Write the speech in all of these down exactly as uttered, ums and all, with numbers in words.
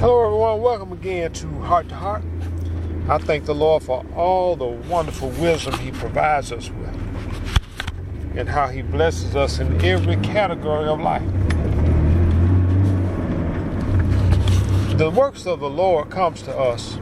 Hello everyone, welcome again to Heart to Heart. I thank the Lord for all the wonderful wisdom He provides us with and how He blesses us in every category of life. The works of the Lord comes to us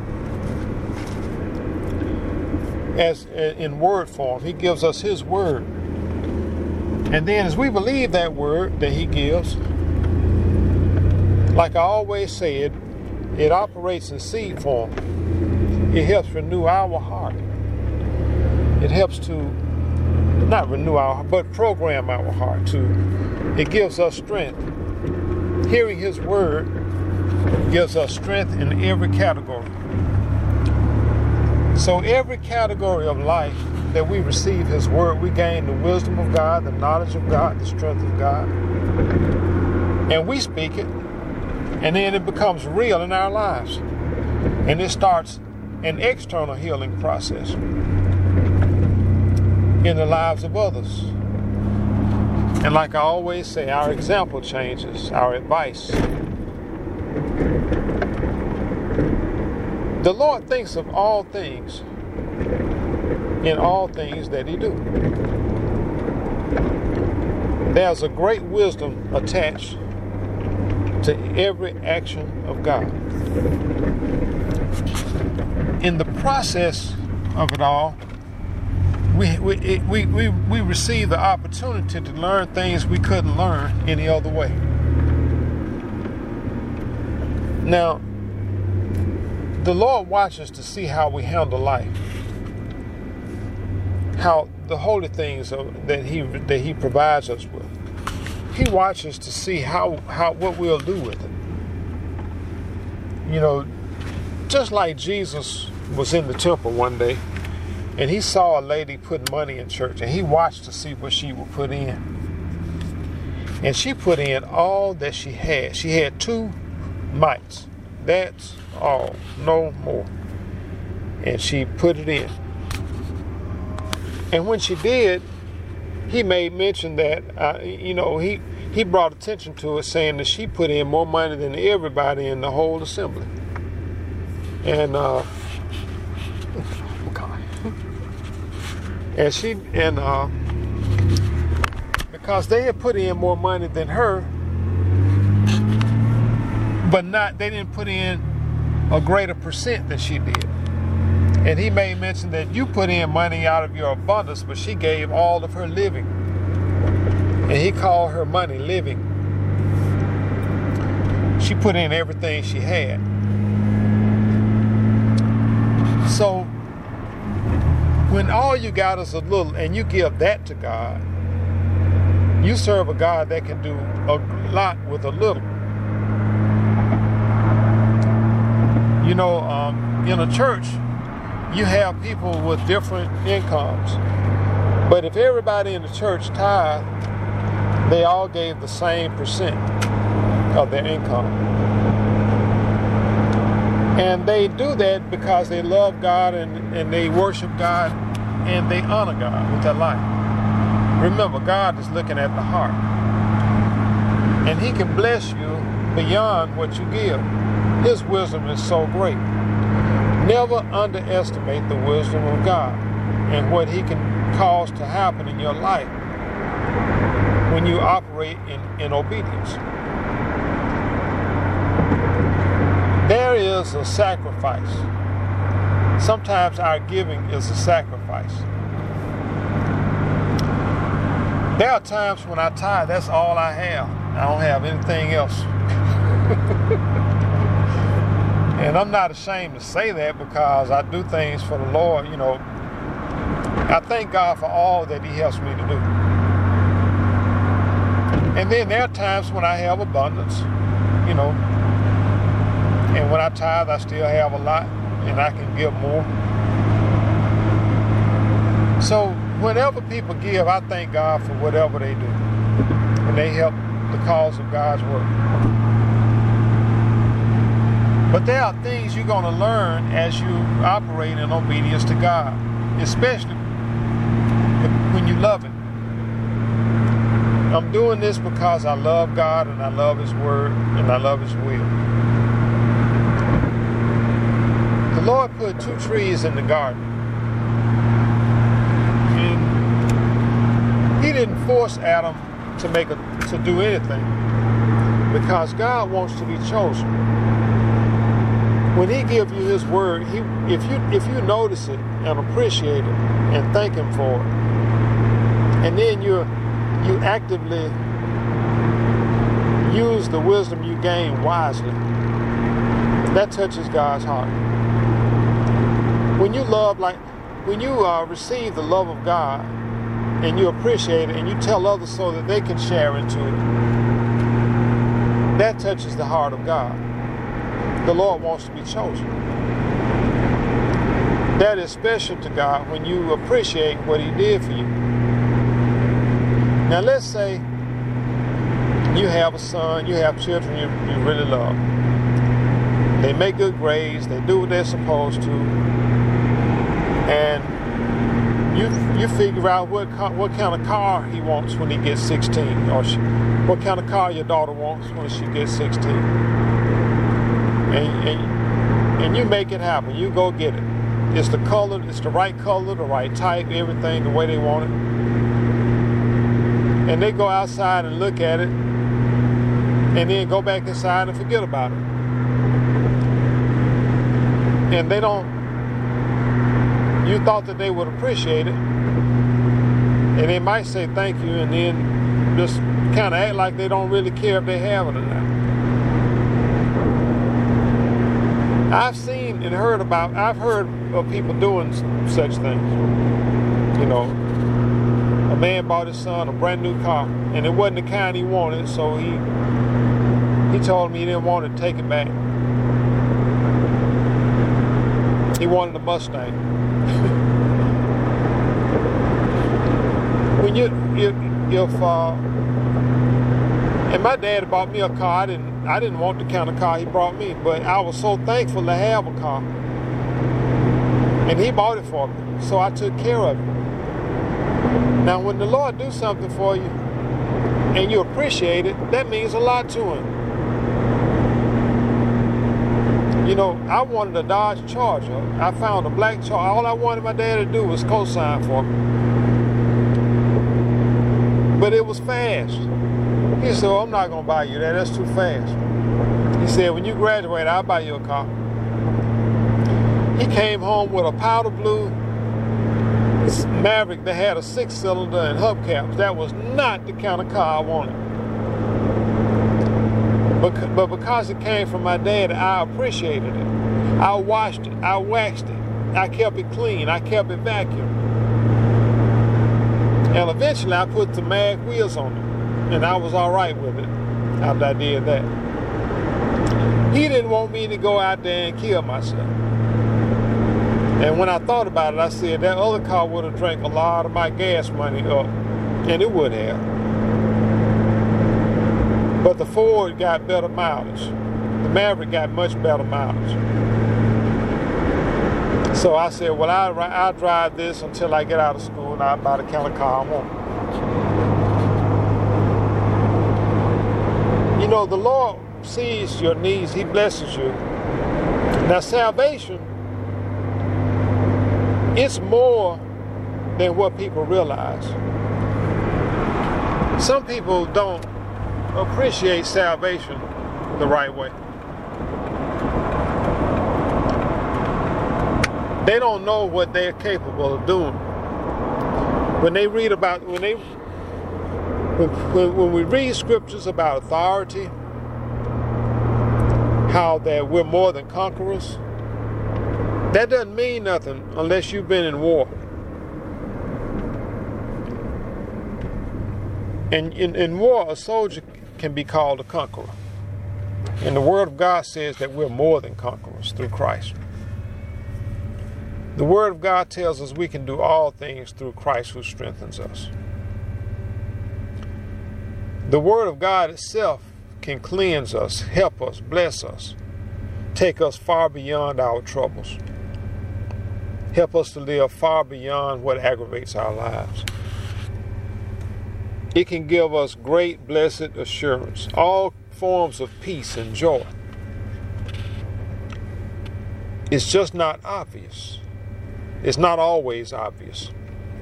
as in word form. He gives us His word. And then as we believe that word that He gives, like I always said, it operates in seed form. It helps renew our heart. It helps to, not renew our heart, but program our heart to, it gives us strength. Hearing His word gives us strength in every category. So every category of life that we receive His word, we gain the wisdom of God, the knowledge of God, the strength of God. And we speak it. And then it becomes real in our lives. And it starts an external healing process in the lives of others. And like I always say, our example changes our advice. The Lord thinks of all things in all things that He do. There's a great wisdom attached to every action of God. In the process of it all, we we, it, we we we receive the opportunity to learn things we couldn't learn any other way. Now, the Lord watches to see how we handle life, how the holy things that He that He provides us with. He watches to see how, how what we'll do with it. You know, just like Jesus was in the temple one day and He saw a lady putting money in church, and He watched to see what she would put in. And she put in all that she had. She had two mites. That's all, no more. And she put it in. And when she did, He made mention that, uh, you know, he, he brought attention to it, saying that she put in more money than everybody in the whole assembly. And, uh, and she, and, uh, because they had put in more money than her, but not, they didn't put in a greater percent than she did. And He made mention that you put in money out of your abundance, but she gave all of her living. And He called her money living. She put in everything she had. So, when all you got is a little, and you give that to God, you serve a God that can do a lot with a little. You know, um, in a church, you have people with different incomes. But if everybody in the church tithe, they all gave the same percent of their income. And they do that because they love God and, and they worship God and they honor God with their life. Remember, God is looking at the heart. And He can bless you beyond what you give. His wisdom is so great. Never underestimate the wisdom of God and what He can cause to happen in your life when you operate in, in obedience. There is a sacrifice. Sometimes our giving is a sacrifice. There are times when I tithe, that's all I have. I don't have anything else. And I'm not ashamed to say that because I do things for the Lord, you know. I thank God for all that He helps me to do. And then there are times when I have abundance, you know. And when I tithe, I still have a lot and I can give more. So whenever people give, I thank God for whatever they do. And they help the cause of God's work. But there are things you're going to learn as you operate in obedience to God, especially when you love Him. I'm doing this because I love God and I love His word and I love His will. The Lord put two trees in the garden. And he didn't force Adam to make a, to do anything, because God wants to be chosen. When he gives you his word, he, if you if you notice it and appreciate it and thank him for it, and then you you actively use the wisdom you gain wisely, that touches God's heart. When you love, like when you uh, receive the love of God and you appreciate it and you tell others so that they can share into it, that touches the heart of God. The Lord wants to be chosen. That is special to God when you appreciate what he did for you. Now let's say you have a son, you have children you, you really love. They make good grades, they do what they're supposed to, and you you figure out what what kind of car he wants when he gets sixteen, or she, what kind of car your daughter wants when she gets sixteen. And, and, and you make it happen. You go get it. It's the color, it's the right color, the right type, everything the way they want it. And they go outside and look at it, and then go back inside and forget about it. And they don't, you thought that they would appreciate it, and they might say thank you, and then just kind of act like they don't really care if they have it or not. I've seen and heard about, I've heard of people doing such things. You know, a man bought his son a brand new car, and it wasn't the kind he wanted, so he he told me he didn't want to take it back. He wanted a Mustang. When you, you if uh, and my dad bought me a car, I didn't I didn't want the kind of car he brought me, but I was so thankful to have a car. And he bought it for me, so I took care of it. Now, when the Lord do something for you and you appreciate it, that means a lot to him. You know, I wanted a Dodge Charger. I found a black Charger. All I wanted my dad to do was co-sign for me. But it was fast. He said, oh, I'm not going to buy you that. That's too fast. He said, when you graduate, I'll buy you a car. He came home with a powder blue Maverick that had a six-cylinder and hubcaps. That was not the kind of car I wanted. But, but because it came from my dad, I appreciated it. I washed it. I waxed it. I kept it clean. I kept it vacuumed. And eventually, I put the mag wheels on it. And I was all right with it after I did that. He didn't want me to go out there and kill myself. And when I thought about it, I said that other car would have drank a lot of my gas money up. And it would have. But the Ford got better mileage. The Maverick got much better mileage. So I said, well, I'll, I'll drive this until I get out of school and I'll buy the kind of car I want. You know, the Lord sees your needs. He blesses you. Now, salvation, it's more than what people realize. Some people don't appreciate salvation the right way. They don't know what they're capable of doing. When they read about, when they When, when we read scriptures about authority, how that we're more than conquerors, that doesn't mean nothing unless you've been in war. And in, in war, a soldier can be called a conqueror. And the Word of God says that we're more than conquerors through Christ. The Word of God tells us we can do all things through Christ who strengthens us. The Word of God itself can cleanse us, help us, bless us, take us far beyond our troubles, help us to live far beyond what aggravates our lives. It can give us great blessed assurance, all forms of peace and joy. It's just not obvious. It's not always obvious.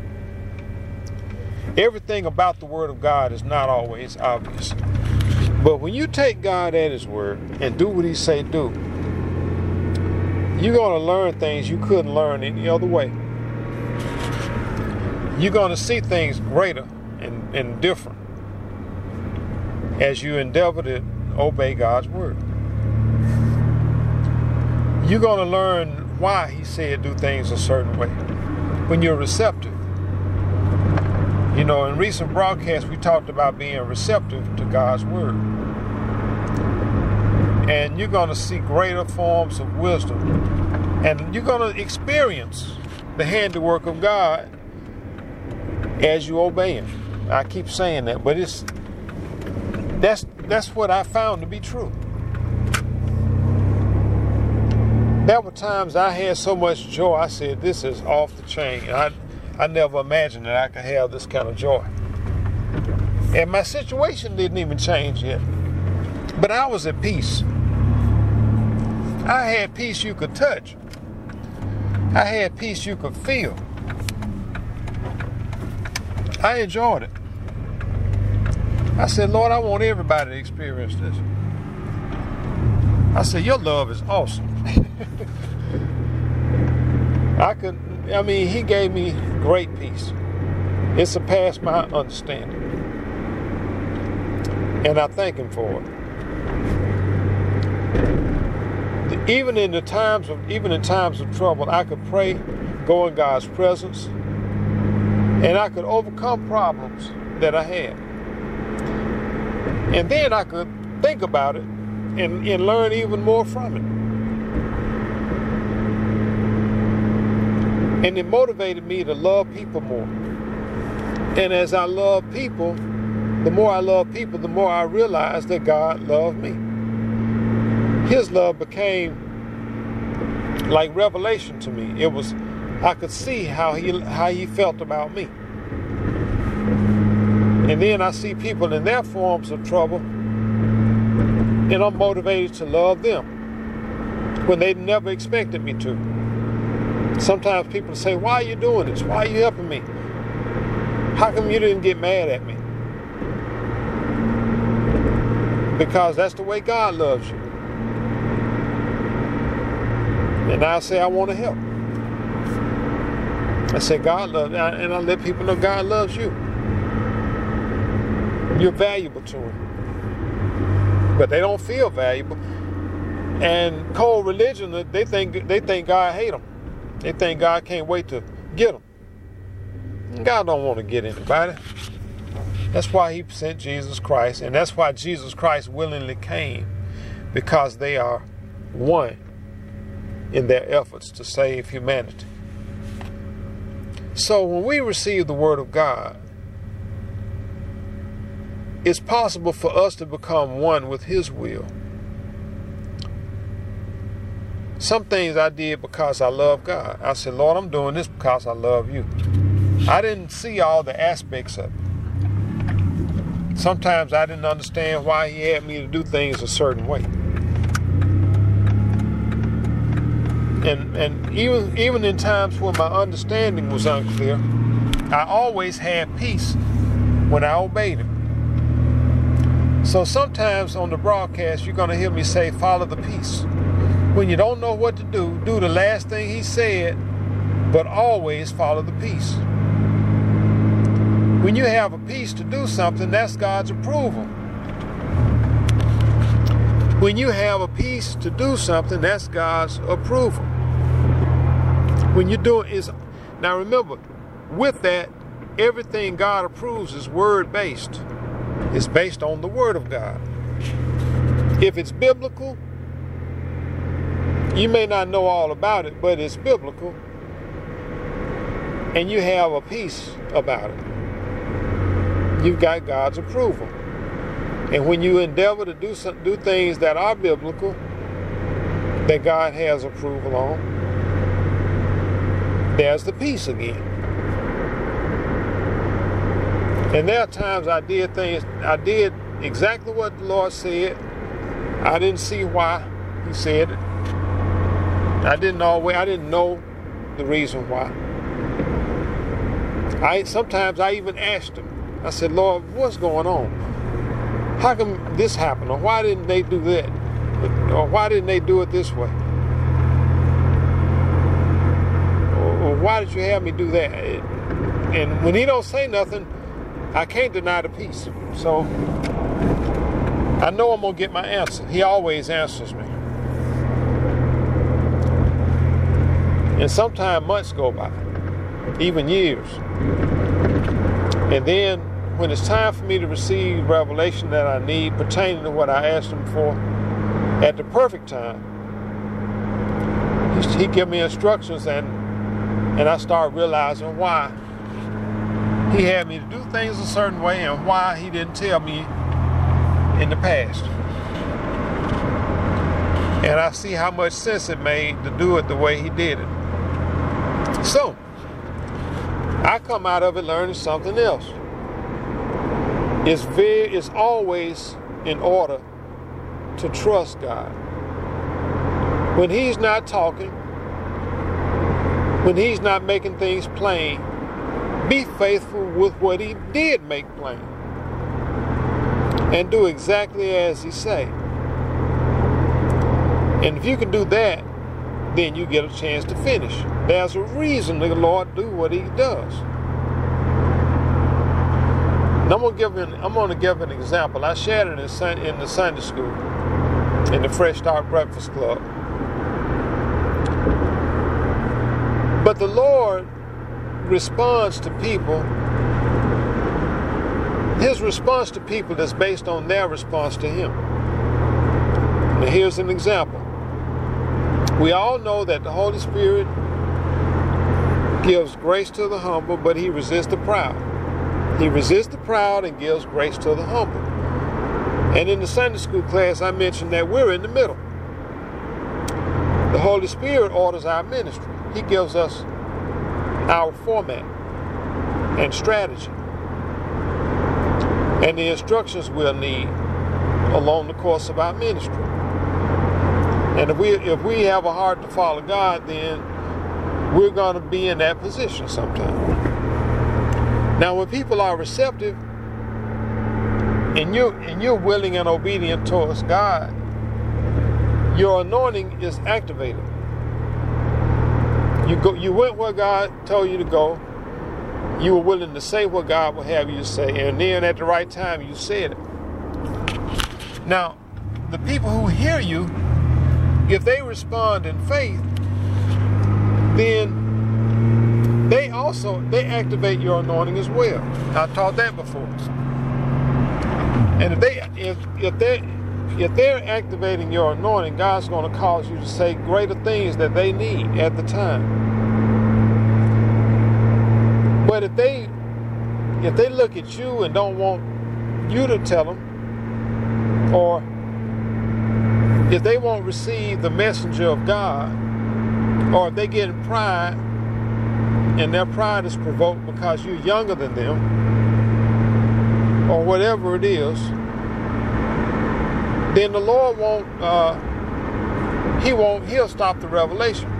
Everything about the Word of God is not always obvious. But when you take God at His word and do what He say do, you're going to learn things you couldn't learn any other way. You're going to see things greater and, and different as you endeavor to obey God's word. You're going to learn why He said do things a certain way when you're receptive. You know, in recent broadcasts, we talked about being receptive to God's word. And you're going to see greater forms of wisdom. And you're going to experience the handiwork of God as you obey Him. I keep saying that, but it's that's that's what I found to be true. There were times I had so much joy, I said, this is off the chain. I, I never imagined that I could have this kind of joy. And my situation didn't even change yet. But I was at peace. I had peace you could touch. I had peace you could feel. I enjoyed it. I said, Lord, I want everybody to experience this. I said, your love is awesome. I could, I mean, He gave me great peace. It surpassed my understanding. And I thank Him for it. Even in the times of, even in times of trouble, I could pray, go in God's presence, and I could overcome problems that I had. And then I could think about it and, and learn even more from it. And it motivated me to love people more. And as I love people, the more I love people, the more I realized that God loved me. His love became like revelation to me. It was, I could see how he how he felt about me. And then I see people in their forms of trouble, and I'm motivated to love them when they never expected me to. Sometimes people say, why are you doing this? Why are you helping me? How come you didn't get mad at me? Because that's the way God loves you. And I say, I want to help. I say, God loves you. And I let people know God loves you. You're valuable to Him. But they don't feel valuable. And cold religion, they think they think God hate them. They think God can't wait to get them. God don't want to get anybody. That's why He sent Jesus Christ. And that's why Jesus Christ willingly came. Because they are one in their efforts to save humanity. So when we receive the Word of God, it's possible for us to become one with His will. Some things I did because I love God. I said, Lord, I'm doing this because I love you. I didn't see all the aspects of it. Sometimes I didn't understand why He had me to do things a certain way. And and even even in times when my understanding was unclear, I always had peace when I obeyed Him. So sometimes on the broadcast, you're going to hear me say, follow the peace. When you don't know what to do, do the last thing He said, but always follow the peace. When you have a peace to do something, that's God's approval. When you have a peace to do something, that's God's approval. When you do it is, now remember, with that, everything God approves is word-based. It's based on the Word of God. If it's biblical, you may not know all about it, but it's biblical, and you have a peace about it. You've got God's approval. And when you endeavor to do some, do things that are biblical, that God has approval on, there's the peace again. And there are times I did things, I did exactly what the Lord said. I didn't see why He said it. I didn't always, I didn't know the reason why. I sometimes I even asked him. I said, Lord, what's going on? How come this happened? Or why didn't they do that? Or why didn't they do it this way? Or, or why did you have me do that? And when he don't say nothing, I can't deny the peace. So I know I'm going to get my answer. He always answers me. And sometimes months go by, even years. And then when it's time for me to receive revelation that I need pertaining to what I asked him for, at the perfect time, he, he give me instructions, and and I start realizing why he had me to do things a certain way and why he didn't tell me in the past. And I see how much sense it made to do it the way he did it. So, I come out of it learning something else. It's very, it's always in order to trust God. When he's not talking, when he's not making things plain, be faithful with what he did make plain. And do exactly as he say. And if you can do that, then you get a chance to finish. There's a reason the Lord do what he does. And I'm gonna give an, I'm gonna give an example. I shared it in, in the Sunday school, in the Fresh Start Breakfast Club. But the Lord responds to people. His response to people is based on their response to him. Now here's an example. We all know that the Holy Spirit gives grace to the humble, but he resists the proud. He resists the proud and gives grace to the humble. And in the Sunday school class, I mentioned that we're in the middle. The Holy Spirit orders our ministry. He gives us our format and strategy and the instructions we'll need along the course of our ministry. And if we if we have a heart to follow God, then we're going to be in that position sometime. Now, when people are receptive and you and you're willing and obedient towards God, your anointing is activated. You go. You went where God told you to go. You were willing to say what God would have you to say, and then at the right time, you said it. Now, the people who hear you, if they respond in faith, then they also they activate your anointing as well. I taught that before. And if they if if they if they're activating your anointing, God's going to cause you to say greater things that they need at the time. But if they if they look at you and don't want you to tell them, or if they won't receive the messenger of God, or if they get in pride and their pride is provoked because you're younger than them, or whatever it is, then the Lord won't, uh, he won't, he'll stop the revelation.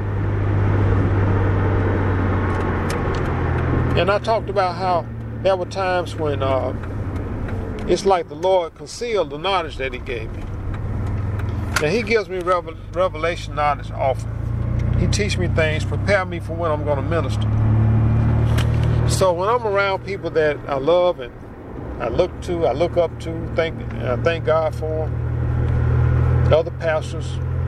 And I talked about how there were times when uh, it's like the Lord concealed the knowledge that he gave me. Now, he gives me revel- revelation knowledge often. He teaches me things, prepare me for when I'm going to minister. So when I'm around people that I love and I look to, I look up to, thank, I thank God for them, other pastors,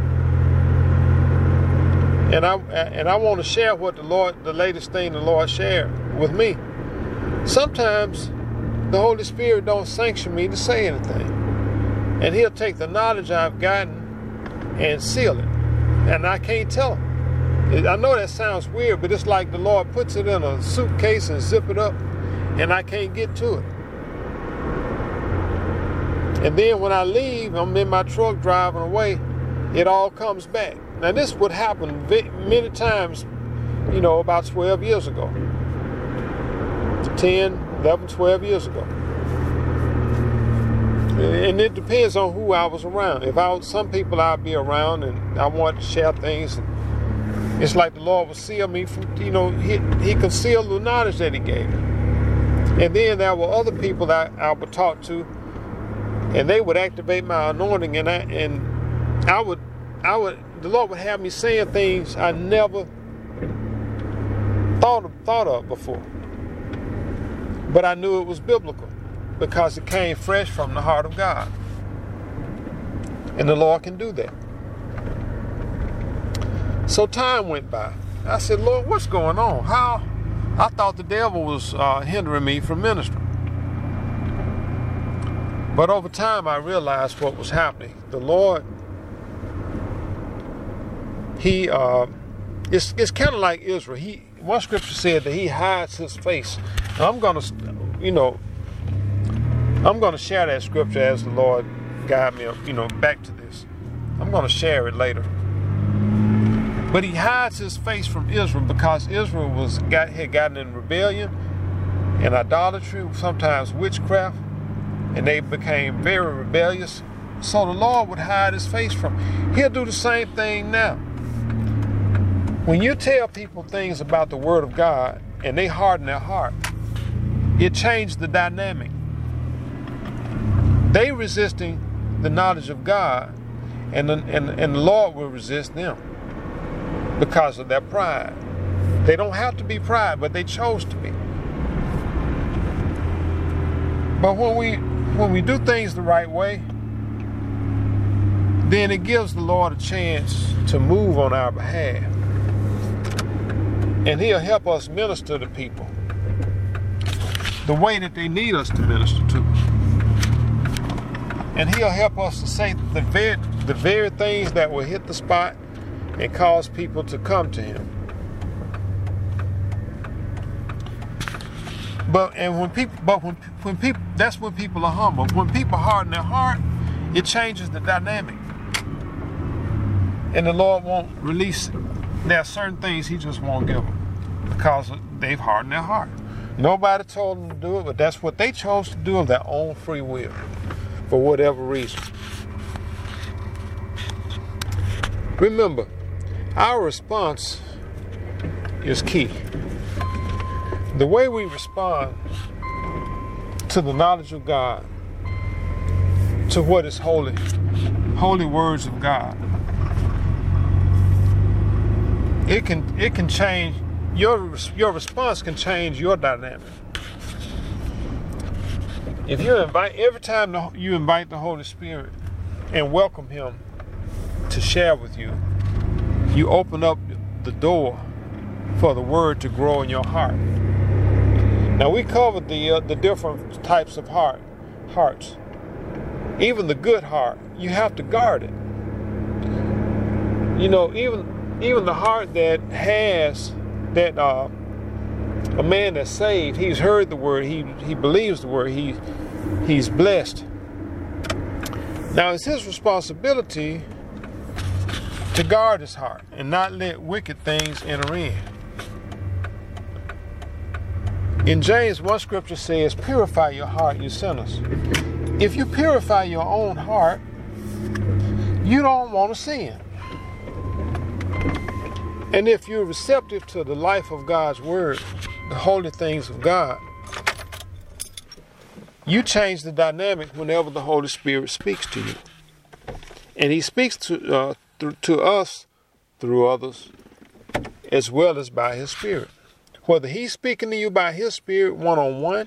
and I and I want to share what the Lord, the latest thing the Lord shared with me. Sometimes the Holy Spirit don't sanction me to say anything, and he'll take the knowledge I've gotten and seal it, and I can't tell him. I know that sounds weird, but it's like the Lord puts it in a suitcase and zip it up, and I can't get to it. And then when I leave, I'm in my truck driving away, it all comes back. Now this would happen many times, you know, about twelve years ago. ten, eleven, twelve years ago. And it depends on who I was around. If I was, some people I'd be around and I want to share things, It's like the Lord would seal me from, you know, he, he concealed the knowledge that he gave me. And then there were other people that I would talk to, and they would activate my anointing, and I and I would, I would, the Lord would have me saying things I never thought of, thought of before. But I knew it was biblical because it came fresh from the heart of God. And the Lord can do that. So time went by. I said, Lord, what's going on? How? I thought the devil was uh, hindering me from ministering. But over time, I realized what was happening. The Lord, He, uh, it's, it's kind of like Israel. He, one scripture said that He hides His face. And I'm going to, you know, I'm going to share that scripture as the Lord guide me, you know, back to this. I'm going to share it later. But He hides His face from Israel because Israel was got had gotten in rebellion and idolatry, sometimes witchcraft, and they became very rebellious. So the Lord would hide His face from them. He'll do the same thing now. When you tell people things about the Word of God and they harden their heart, it changed the dynamic. They resisting the knowledge of God, and the, and, and the Lord will resist them because of their pride. They don't have to be pride, but they chose to be. But when we when we do things the right way, then it gives the Lord a chance to move on our behalf. And He'll help us minister to people the way that they need us to minister to. And He'll help us to say the very, the very things that will hit the spot and cause people to come to Him. But and when people, but when when people, that's when people are humble. When people harden their heart, it changes the dynamic, and the Lord won't release it. There are certain things He just won't give them because they've hardened their heart. Nobody told them to do it, but that's what they chose to do of their own free will, for whatever reason. Remember, our response is key. The way we respond to the knowledge of God, to what is holy, holy words of God, it can it can change your your response can change your dynamic. If you invite every time you invite the Holy Spirit and welcome Him to share with you, you open up the door for the Word to grow in your heart. Now we covered the uh, the different types of heart, hearts. Even the good heart, you have to guard it. You know, even even the heart that has that uh, a man that's saved, he's heard the word, he he believes the word, he he's blessed. Now it's his responsibility to guard his heart and not let wicked things enter in. In James, one scripture says, purify your heart, you sinners. If you purify your own heart, you don't want to sin. And if you're receptive to the life of God's word, the holy things of God, you change the dynamic whenever the Holy Spirit speaks to you. And He speaks to, uh, th- to us through others as well as by His Spirit. Whether He's speaking to you by His Spirit one-on-one,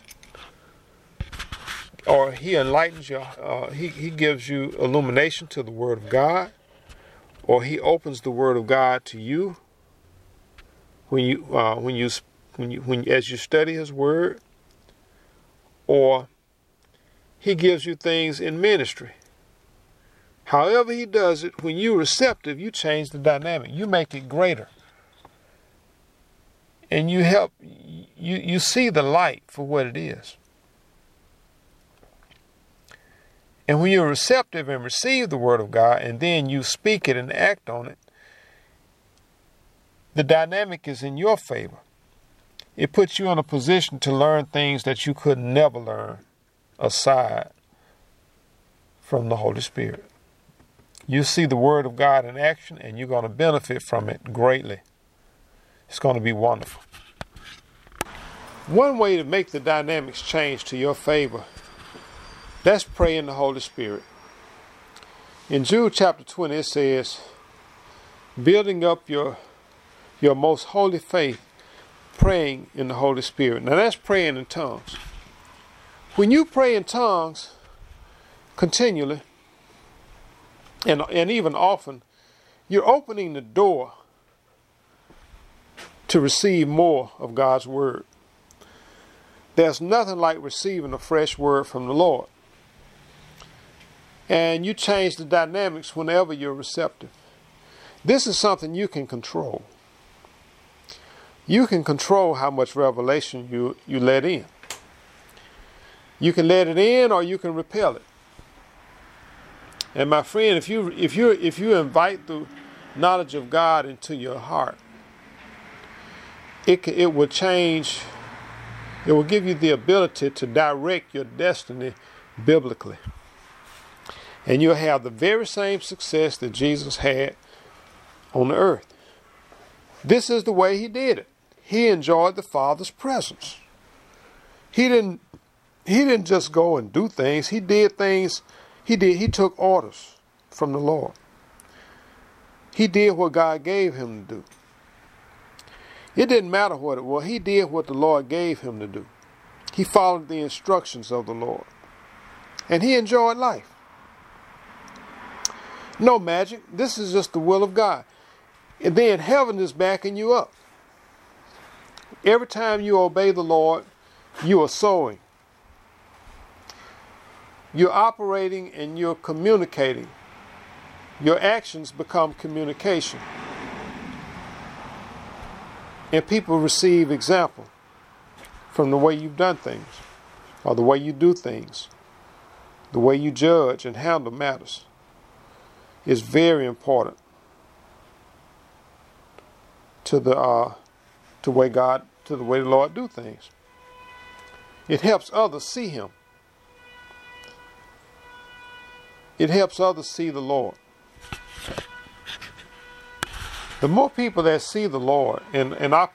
or He enlightens you, uh, he, he gives you illumination to the Word of God, or He opens the Word of God to you when you, uh, when you, when you, when as you study His Word, or He gives you things in ministry. However He does it, when you're receptive, you change the dynamic. You make it greater. And you help, you, you see the light for what it is. And when you're receptive and receive the Word of God, and then you speak it and act on it, the dynamic is in your favor. It puts you in a position to learn things that you could never learn aside from the Holy Spirit. You see the Word of God in action, and you're going to benefit from it greatly. It's going to be wonderful. One way to make the dynamics change to your favor, that's pray in the Holy Spirit. In Jude chapter twenty, it says, building up your, your most holy faith, praying in the Holy Spirit. Now that's praying in tongues. When you pray in tongues continually, and, and even often, you're opening the door to receive more of God's word. There's nothing like receiving a fresh word from the Lord. And you change the dynamics whenever you're receptive. This is something you can control. You can control how much revelation you, you let in. You can let it in or you can repel it. And my friend, if you if you if you invite the knowledge of God into your heart, it it will change. It will give you the ability to direct your destiny biblically. And you'll have the very same success that Jesus had on the earth. This is the way he did it. He enjoyed the Father's presence. He didn't he didn't just go and do things. He did things. He did he took orders from the Lord. He did what God gave him to do. It didn't matter what it was. He did what the Lord gave him to do. He followed the instructions of the Lord. And he enjoyed life. No magic. This is just the will of God. And then heaven is backing you up. Every time you obey the Lord, you are sowing. You're operating and you're communicating. Your actions become communication. And people receive example from the way you've done things, or the way you do things, the way you judge and handle matters is very important to the uh, to way God, to the way the Lord do things. It helps others see Him. It helps others see the Lord. The more people that see the Lord and, and, op-